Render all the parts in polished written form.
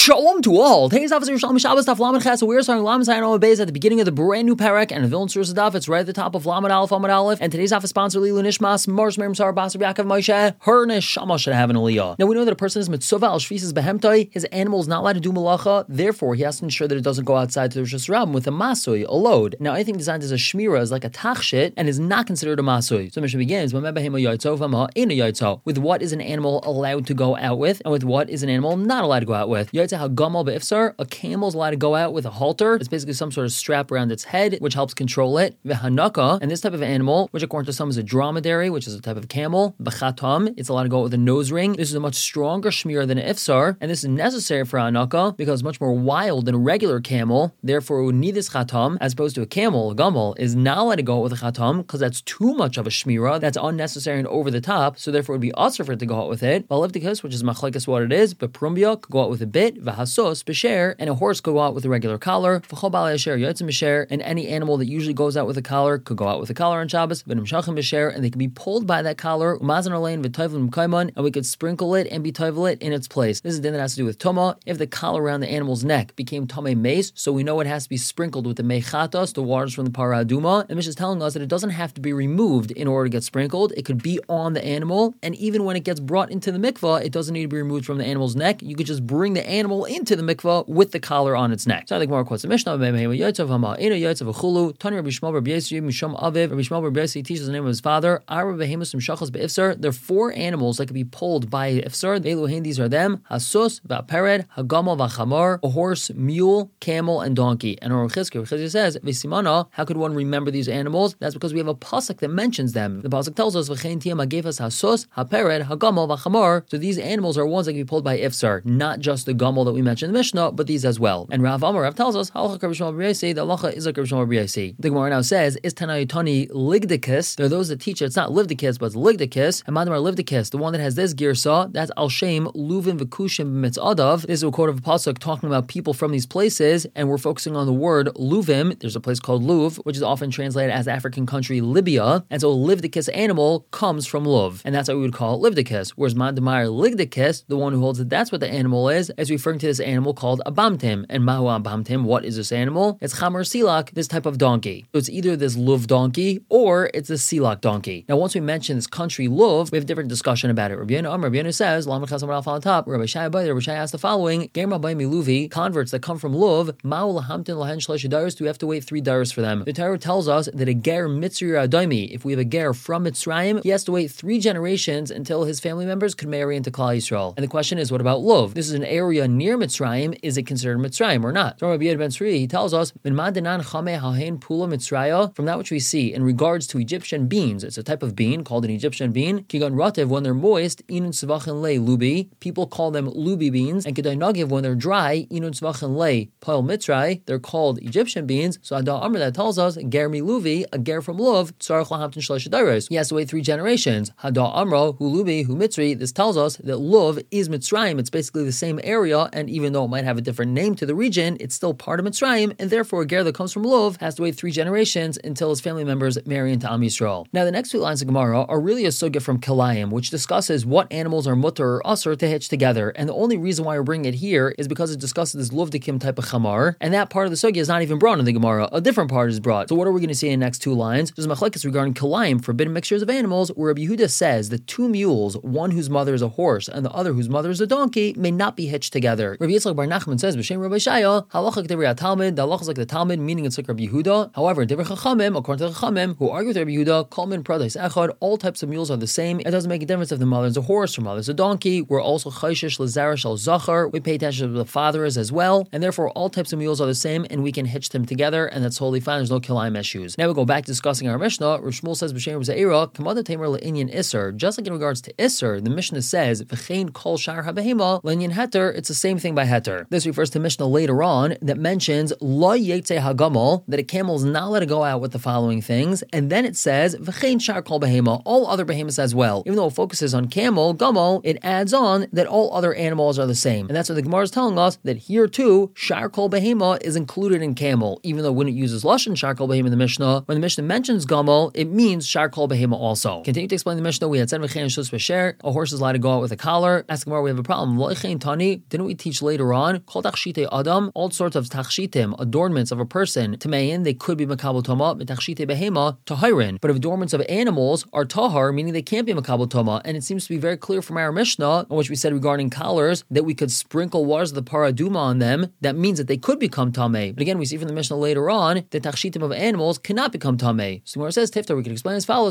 Shalom to all. Today's daf is Yerushalmi Shabbos daf Lamed Ches. We're starting Lamed Zayin Amud Beis at the beginning of the brand new parak, and the Vilna Surah daf. It's right at the top of Lamed Aleph Amud Aleph. And today's daf is sponsored Lilu Nishmas Mars Merim Sar Basar Yaakov Moshe. Her neshama should have an aliyah. Now we know that a person is mitzvah al shvisas behemtai. His animal is not allowed to do malacha. Therefore, he has to ensure that it doesn't go outside to the Rishus Rabbim with a masui, a load. Now anything designed as a shmira is like a tachshit and is not considered a masui. So the Mishnah begins with what is an animal allowed to go out with, and with what is an animal not allowed to go out with. A camel is allowed to go out with a halter. It's basically some sort of strap around its head, which helps control it. V'hanaka, and this type of animal, which according to some is a dromedary, which is a type of camel. B'chatam, it's allowed to go out with a nose ring. This is a much stronger shmir than an ifsar, and this is necessary for hanaka because it's much more wild than a regular camel. Therefore, it would need this chatam, as opposed to a camel. A gamal is not allowed to go out with a chatam because that's too much of a shmira. That's unnecessary and over the top. So therefore, it would be usher for it to go out with it. Balivtikus, which is machlekes what it is, but prumbia could go out with a bit. V'hasos b'sher, and a horse could go out with a regular collar. And any animal that usually goes out with a collar could go out with a collar on Shabbos. And they can be pulled by that collar. And we could sprinkle it and be toivel it in its place. This is the thing that has to do with tuma. If the collar around the animal's neck became tame mace, so we know it has to be sprinkled with the mechatos, the waters from the para aduma. And Mishnah is telling us that it doesn't have to be removed in order to get sprinkled. It could be on the animal, and even when it gets brought into the mikvah, it doesn't need to be removed from the animal's neck. You could just bring the animal into the mikvah with the collar on its neck. So I think more quotes the Mishnah. Tani Rabbi Shmuel teaches the name of his father. There are four animals that can be pulled by ifsar. These are them: hasus, va'pered, hagamal, va'chamar, a horse, mule, camel, and donkey. And Aruch Chizkiah says, "V'simana, how could one remember these animals? That's because we have a pasuk that mentions them. The pasuk tells us, "V'chein tiyam hagefas hasus, hapered, hagamal, va'chamar." So these animals are ones that can be pulled by ifsar, not just the gamal that we mentioned in the Mishnah, but these as well. And Rav tells us, the halacha is like Rav Shmuel Bar Yosi. The Gemara now says, is Tanayotani ligdicus? There are those that teach it's not livdicus, but it's ligdicus. And Madamar livdicus, the one that has this girsa, that's al shem luvim v'kushim mitzadav. This is a quote of a pasuk talking about people from these places, and we're focusing on the word luvim. There's a place called Luv, which is often translated as the African country Libya, and so a livdicus animal comes from Luv, and that's what we would call livdicus. Whereas Madamar ligdicus, the one who holds that that's what the animal is referring to this animal called a bamtim. And mahu bamtim, what is this animal? It's chamar silak, this type of donkey. So it's either this luv donkey or it's a silak donkey. Now, once we mention this country luv, we have a different discussion about it. Rabbi Yonah says, Lamed Ches Amud Aleph on top. Rabbi Shai asked the following: converts that come from luv, mahu lahamtin lahen shlesh daros. Do we have to wait 3 daros for them? The Torah tells us that a ger mitzri adaimi, if we have a ger from Mitzrayim, he has to wait 3 generations until his family members could marry into Klal Yisrael. And the question is, what about luv? This is an area near Mitzrayim. Is it considered Mitzrayim or not? So Rabbi Yed Ben Sri, he tells us, from that which we see in regards to Egyptian beans, it's a type of bean called an Egyptian bean. Kigan ratev, when they're moist, inun tzvachin le lubi, people call them lubi beans. And kedai nagiv, when they're dry, inun tzvachin le pal mitzray, they're called Egyptian beans. So Ada Amr, that tells us, ger mi luvi, a ger from luv, tzarech lahamtin shlesh daros. He has to wait 3 generations. Hada Amro, hu lubi, hu mitzri. This tells us that luv is Mitzrayim. It's basically the same area, and even though it might have a different name to the region, it's still part of Mitzrayim, and therefore a ger that comes from Luv has to wait 3 generations until his family members marry into Am Yisrael. Now, the next 2 lines of Gemara are really a sugya from Kilayim, which discusses what animals are mutter or usher to hitch together. And the only reason why we're bringing it here is because it discusses this Luvdikim type of chamar, and that part of the sugya is not even brought in the Gemara. A different part is brought. So what are we going to see in the next 2 lines? There's a machlekes regarding Kilayim, forbidden mixtures of animals, where Rabbi Yehuda says that 2 mules, one whose mother is a horse and the other whose mother is a donkey, may not be hitched together. Rabbi Yitzchak Bar Nachman says, B'Shem Rabbi Shaya, halacha k'divrei Talmud, the halacha is like the Talmud, meaning it's like Rabbi Yehuda. However, divrei Chachamim, according to the Chachamim, who argue with Rabbi Yehuda, Kolmin Pradais Echad, all types of mules are the same. It doesn't make a difference if the mother is a horse or mother is a donkey. We're also chayshish l'zarash al zachar. We pay attention to the father is as well, and therefore all types of mules are the same, and we can hitch them together, and that's totally fine. There's no kilayim issues. Now we go back to discussing our Mishnah. Rav Shmuel says, B'Shem Za'ira, Kamada Tamer le'inyan Isser. Just like in regards to Isser, the Mishnah says, V'chein kol shar habehema le'inyan heter. It's the same thing by heter. This refers to Mishnah later on that mentions lo yetze hagamal, that a camel is not allowed to go out with the following things, and then it says v'chein shar kol behema, all other behemoths as well. Even though it focuses on camel, gamal, it adds on that all other animals are the same, and that's what the Gemara is telling us, that here too shar kol behema is included in camel, even though when it uses lashon shar kol behema in the Mishnah, when the Mishnah mentions gamal, it means shar kol behema also. Continue to explain the Mishnah. We had said v'chein shus v'sher, a horse is allowed to go out with a collar. Ask Gemara, we have a problem. Lo tani, didn't we teach later on, kol tachshite adam, all sorts of tachshitim, adornments of a person, tamein, they could be makabel tama, tachshite behema, tahirin. But if adornments of animals are tahar, meaning they can't be makabel tama, and it seems to be very clear from our Mishnah, on which we said regarding collars, that we could sprinkle waters of the paraduma on them, that means that they could become tameh. But again, we see from the Mishnah later on that tachshitim of animals cannot become tameh. So when it says tiftar, we can explain as follows: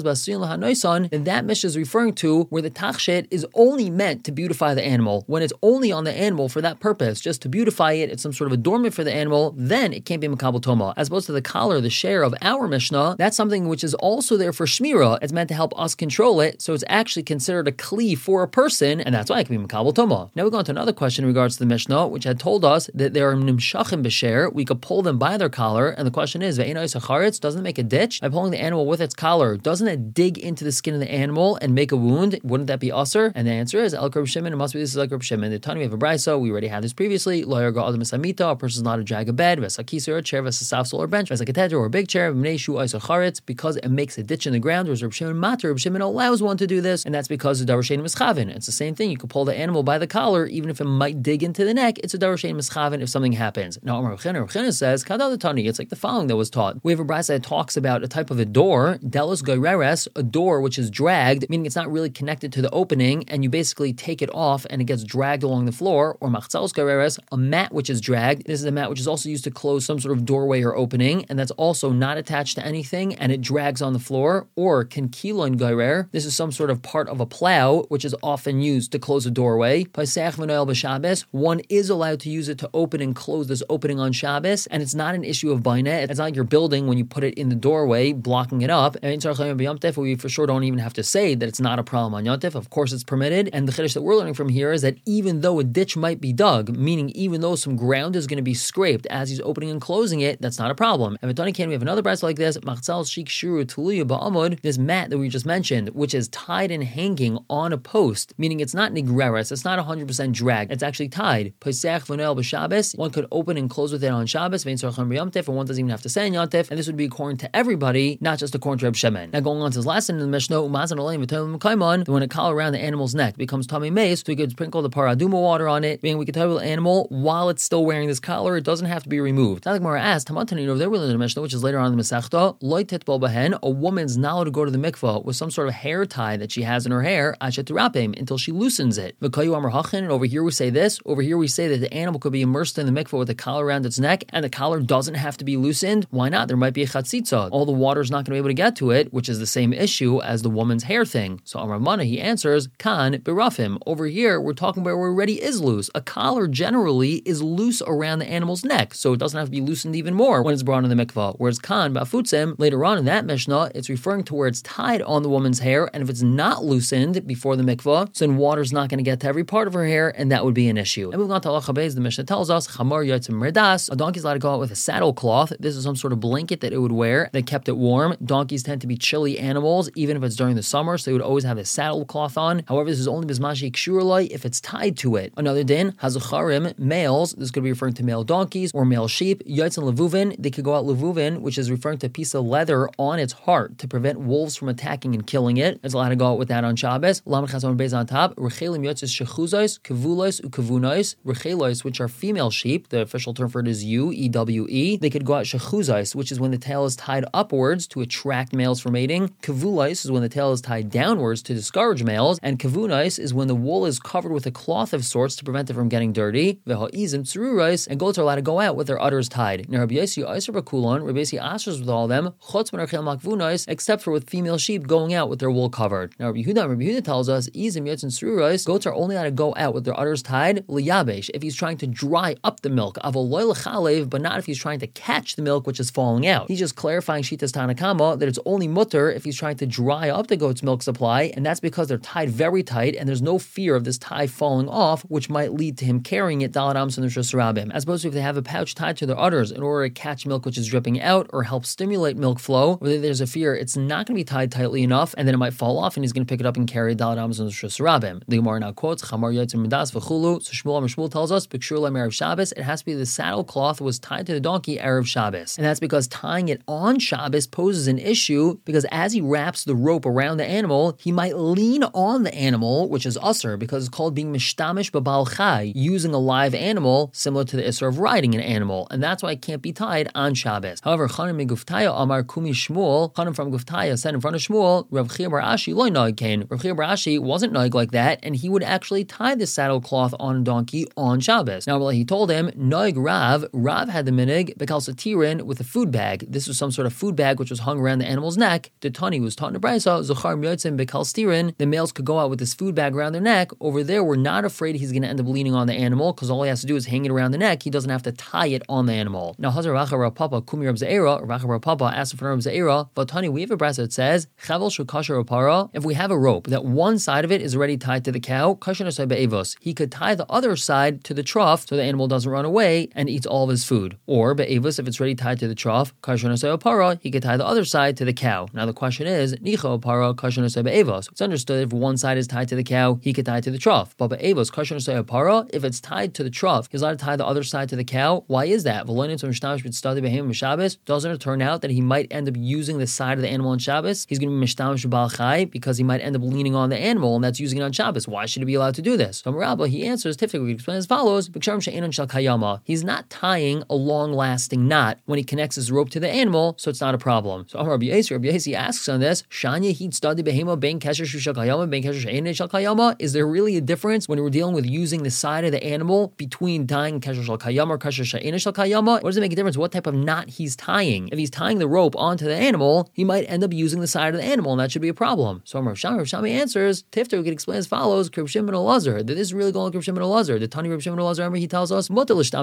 then that Mishnah is referring to where the tachshit is only meant to beautify the animal. When it's only on the animal for that purpose, just to beautify it, it's some sort of adornment for the animal, then it can't be makabel toma. As opposed to the collar, the share of our Mishnah, that's something which is also there for shmira. It's meant to help us control it, so it's actually considered a kli for a person, and that's why it can be makabel toma. Now we go on to another question in regards to the Mishnah, which had told us that there are nimshachim b'sher, we could pull them by their collar, and the question is, doesn't it make a ditch? By pulling the animal with its collar, doesn't it dig into the skin of the animal and make a wound? Wouldn't that be usher? And the answer is El Reb Shimon. It must be this is like Reb Shimon. The Tani, we have a brayso. We already had this previously. Lo yarga adam esamita. A person is not to drag a bed. Vesakisa or a chair. Vesasafsol or bench. Vesakatedra or a big chair. V'mneishu isa charetz, because it makes a ditch in the ground. Whereas Reb Shimon matter. Reb Shimon allows one to do this, and that's because the davar shein mischavin. It's the same thing. You could pull the animal by the collar, even if it might dig into the neck. It's a davar shein mischavin if something happens. Now Reb Chena says kadal the Tani. It's like the following that was taught. We have a brayso that talks about a type of a door, delos goireres, a door which is dragged, meaning it's not really connected to the opening, and you basically take it off and it gets dragged along the floor, or machzalos goireres, a mat which is dragged. This is a mat which is also used to close some sort of doorway or opening, and that's also not attached to anything, and it drags on the floor, or kinkilon goirer. This is some sort of part of a plow, which is often used to close a doorway. Paisech v'noel b'Shabbos, one is allowed to use it to open and close this opening on Shabbos, and it's not an issue of bainet. It's not like your building when you put it in the doorway, blocking it up. And we for sure don't even have to say that it's not a problem on Yom Tov. Of course it's permitted. And the chiddush that we're learning from here is that even though a ditch might be dug, meaning even though some ground is going to be scraped as he's opening and closing it, that's not a problem. And we have another brayso like this, this mat that we just mentioned, which is tied and hanging on a post, meaning it's not nigreres, it's not 100% dragged, it's actually tied. One could open and close with it on Shabbos, and one doesn't even have to say on Yom Tov, and this would be according to everybody, not just according to Reb Shimon. Now going on to his last in the Mishnah, when a collar around the animal's neck becomes tummy mace, so we could sprinkle the paraduma water on it, meaning we could tell the animal while it's still wearing this collar, it doesn't have to be removed. Now the Gemara asked, over there we learned in the Mishnah, which is later on in the Masechta, loy titbal behen, a woman's not allowed to go to the mikvah with some sort of hair tie that she has in her hair, until she loosens it. And over here we say this, over here we say that the animal could be immersed in the mikvah with a collar around its neck, and the collar doesn't have to be loosened. Why not? There might be a chatzitza. All the water's not going to be able to get to it, which is the same issue as the woman's hair thing. So Amar Mana, he answers, Kan berafim. Over here, we're talking about where it already is loose. A collar generally is loose around the animal's neck, so it doesn't have to be loosened even more when it's brought in the mikvah. Whereas Kan bafutzim, later on in that Mishnah, it's referring to where it's tied on the woman's hair, and if it's not loosened before the mikvah, so then water's not going to get to every part of her hair, and that would be an issue. And moving on to halacha beis, the Mishnah tells us, Chamar yotzim merdas, a donkey's allowed to go out with a saddle cloth. This is some sort of blanket that it would wear that kept it warm. Donkeys tend to be chilly animals, even if it's during the summer, so they would always have a saddle cloth on. However, this is only bismashi kshuralai if it's tied to it. Another din, hazucharim, males, this could be referring to male donkeys or male sheep. Yotzim levuvin, they could go out levuvin, which is referring to a piece of leather on its heart to prevent wolves from attacking and killing it. It's allowed to go out with that on Shabbos. Lamed chazon beis on top. Rechelim yotzis shechuzais, kavulos, ukavunais. Rechelos, which are female sheep, the official term for it is EWE. They could go out shechuzais, which is when the tail is tied upwards to attract males for mating. Kavulais is when the tail is tied downwards to discourage males. And kavunais is when the wool is covered with a cloth of sorts to prevent it from getting dirty. V'ha'izim tzururais, and goats are allowed to go out with their udders tied. Now Rabbi Yossi Eiser Bakulon, Rabbi Yossi asks with all them, chutz min rechel makvunais, except for with female sheep going out with their wool covered. Now Rabbi Yehuda tells us, izim yotzin tzururais, goats are only allowed to go out with their udders tied, liyabesh, if he's trying to dry up the milk, avol loy lechalev, but not if he's trying to catch the milk which is falling out. He's just clarifying Shitas Tanakama that it's only mutter if he's trying to dry up the goat's milk supply, and that's because they're tied very tight, and there's no fear of this tie falling off, which might lead to him carrying it Daled Amos and Rishus Rabim. As opposed to if they have a pouch tied to their udders in order to catch milk which is dripping out or help stimulate milk flow, whether there's a fear it's not going to be tied tightly enough, and then it might fall off, and he's going to pick it up and carry it Daled Amos and Rishus Rabim. The Gemara now quotes Chamar Yotzim Midas v'chulu. So Shmuel tells us B'kshur Le'im Erev Shabbos, it has to be the saddle cloth was tied to the donkey Erev Shabbos, and that's because tying it on Shabbos poses an issue, because as he wraps the rope around the animal, he might lean on the animal, which is usher, because it's called being mishtamish b'bal chad. Chai, using a live animal, similar to the Isser of riding an animal, and that's why it can't be tied on Shabbos. However, Chanan min Guftaya Amar Kumi Shmuel, Chanan from Guftaya said in front of Shmuel, Rav Chia bar Ashi loy noig kain. Rav Chia bar Ashi wasn't noig like that, and he would actually tie the saddle cloth on a donkey on Shabbos. Now, he told him, noig Rav had the minig, Bekal Satirin, with a food bag. This was some sort of food bag which was hung around the animal's neck. The Tani was taught in the Brisa, Zochar Myotzim Bekal Stirin, the males could go out with this food bag around their neck. Over there, we're not afraid he's going to end up leaning on the animal, because all he has to do is hang it around the neck. He doesn't have to tie it on the animal. Now, Hazar Racha Rav Papa, Kumi Rav Ze'era, Racha Rav Papa asked for Rav Ze'era, but Tani, we have a Brisa that says, Chavel Shukasher Opara, if we have a rope that one side of it is already tied to the cow, Kashan Asai Be'evos, he could tie the other side to the trough so the animal doesn't run away and eats all of his food. Or Be'evos, if it's already tied to the trough, Kashan Asai Opara, he could tie the other side to the cow. Now the question is, Nicha Opara, Kashan Asai Be'evos. It's understood if one side is tied to the cow, he could tie it to the trough. But Be'evos, Kashan Asai Opara, if it's tied to the trough, he's allowed to tie the other side to the cow. Why is that? Doesn't it turn out that he might end up using the side of the animal on Shabbos? He's going to be mishtamish b'al chai because he might end up leaning on the animal, and that's using it on Shabbos. Why should he be allowed to do this? So Rabba, he answers, typically explains as follows, he's not tying a long-lasting knot when he connects his rope to the animal, so it's not a problem. So Rabbi Yasi asks on this, is there really a difference when we're dealing with using the side of the animal between tying kesher shel kayama or kesher she'ena shel kayama? What does it make a difference what type of knot he's tying? If he's tying the rope onto the animal, he might end up using the side of the animal, and that should be a problem. So Rav Shami answers, Tifter, we can explain as follows, Rav Shimon Elazar, that this is really going like Rav Shimon Elazar. The Tani Rav Shimon Elazar, remember, he tells us, the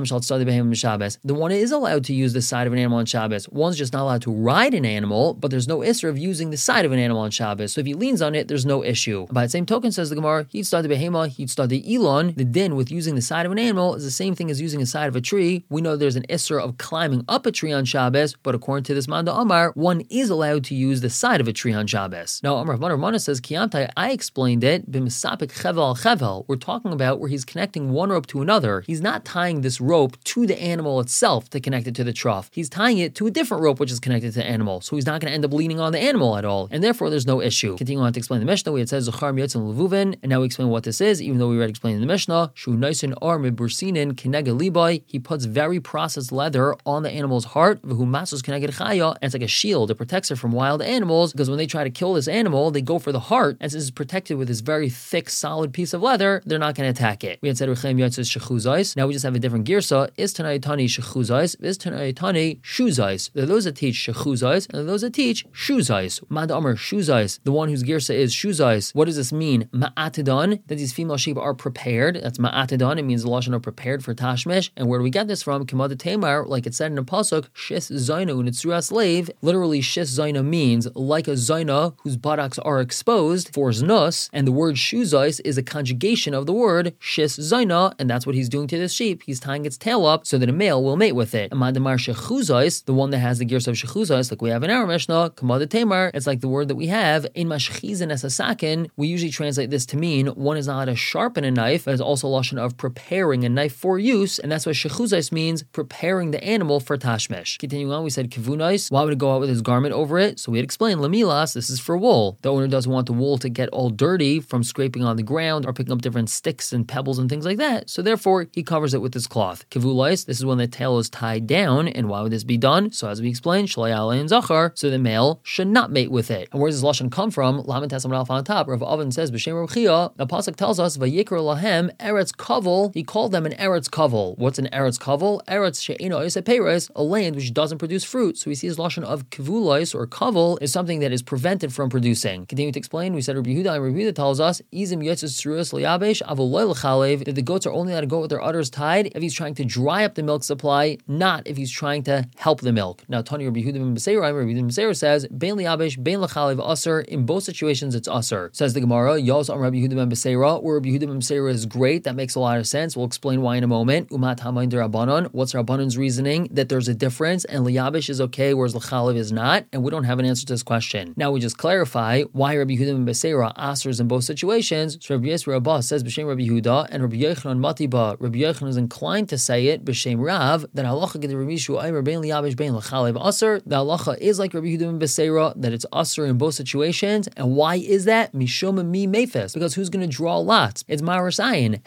one is allowed to use the side of an animal on Shabbos. One's just not allowed to ride an animal, but there's no isser of using the side of an animal on Shabbos. So if he leans on it, there's no issue. By the same token, says the Gemara, he'd start the behema, he'd start the elon. The din with using the side of an animal is the same thing as using the side of a tree. We know there's an isser of climbing up a tree on Shabbos, but according to this Manda Amar, one is allowed to use the side of a tree on Shabbos. Now, Amar Mana says, Kiyantai, I explained it, b'misapik chevel chevel. We're talking about where he's connecting one rope to another. He's not tying this rope to the animal itself to connect it to the trough. He's tying it to a different rope which is connected to the animal. So he's not going to end up leaning on the animal at all. And therefore, there's no issue. Continuing on to explain the Mishnah, we had said Zochar Myotzim Levuvin, and now we explain what this is, even though we already explained in the Mishnah. Shu Naisin Ar Mibursinin Kinega Libai. He puts very processed leather on the animal's heart. V'hu Masos Kineged Chaya, and it's like a shield. It protects her from wild animals, because when they try to kill this animal, they go for the heart, and since it's protected with this very thick, solid piece of leather, they're not going to attack it. We had said Rechem Yotzes Shechuzais. Now we just have a different girsa. Is Tanayatani Shechuzais? Is Tanayatani Shuzais? There are those that teach Shechuzais, and there are those that teach Shuzais. Mad Amr Shuzais. The one whose girsa is Shuzais. What does this mean? Ma'atidon, that these female sheep are prepared. That's Ma'atidon. It means the lashon are prepared for Tashmish. And where do we get this from? Kimad Tamar, like it said in the pasuk, Shis Zaina Unitzura slave. Literally, Shis Zaina means like a Zaina whose buttocks are exposed for Znus, and the word Shuzais is a conjugation of the word Shis Zaina, and that's what he's doing to this sheep. He's tying its tail up so that a male will mate with it. Amadamar Shechuzais, the one that has the gears of Shechuzais, like we have in our Mishnah, Kamad Tamar, it's like the word that we have in Mashchizin as a sakin. We usually translate this to mean one is not allowed to sharpen a knife, but it's also a lashon of preparing a knife for use, and that's what Shechuzais means, preparing the animal for Tashmish. Continuing on, we said Kivunais, why would it go out with his garment over it? So we had explained, Lamilas, this is for wool. The owner doesn't want the wool to get all dirty from scraping on the ground or picking up different sticks and pebbles and things like that, so therefore he covers it with his cloth. Kivulais, this is when the tail is tied down, and why would this be done? So as we explained, Shalayale and Zachar, so the male should not mate with it. And where does this lashon come from? Lamentas Amar Alpha on top, Rav Oven says, B'Shem Rav Chia, the pasuk tells us, Vayikra lahem Eretz Kavel, he called them an Eretz Kavel. What's an Eretz Kavel? Eretz She'ena Yoseh Peiros, a land which doesn't produce fruit. So we see his lashon of Kivulais or Kavel is something that is prevented from producing. Continue to explain, we said Rabbi Yehuda, and Rabbi Yehuda tells us, Izim Yotzes Tzuras Liyabesh Avol Lo L'Chalev, that the goats are only allowed to go with their udders tied if he's trying to dry up the milk supply, not if he's trying to help the milk. Now, Tani Rabbi Yehuda ben Beseira, Rabbi Yehuda ben Beseira says, Bein Liyabesh, Bein L'Chalev Aser, in both situations it's Aser. Says the Gemara, Yos on Rabbi Yehuda ben Beseira, where Rabbi Yehuda ben Beseira is great, that makes a lot of sense. We'll explain why in a moment. Umat Hamayin de Rabbanon, what's Rabbanon's reasoning? That there's a difference, and Liyabesh is okay, whereas L'Chalev is not, and we don't have an answer to this question. Now we just clarify why Rabbi Yehuda ben Beseira asers in both situations. So Rabbi Yisrael Rabbah says B'Shem Rabbi Yehuda, and Rabbi Yochanan Matiba, Rabbi Yochanan is inclined to say it B'Shem Rav, that halacha get Rabbi Yishu Aimer bein liyabesh bein l'chalev aser. The halacha is like Rabbi Yehuda ben Beseira, that it's aser in both situations. And why is that? Mishum mi mefes, because who's going to draw lots? It's Marasayin.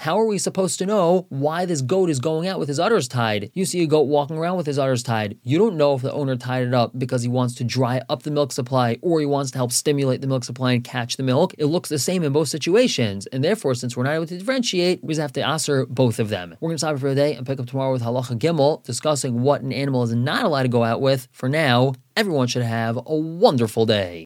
How are we supposed to know why this goat is going out with his udders tied? You see a goat walking around with his udders tied. You don't know if the owner tied it up because he wants to dry up the milk supply or he wants to help stimulate the milk supply and catch the milk. It looks the same in both situations. And therefore, since we're not able to differentiate, we just have to answer both of them. We're going to stop it for the day and pick up tomorrow with Halacha Gimel, discussing what an animal is not allowed to go out with. For now, everyone should have a wonderful day.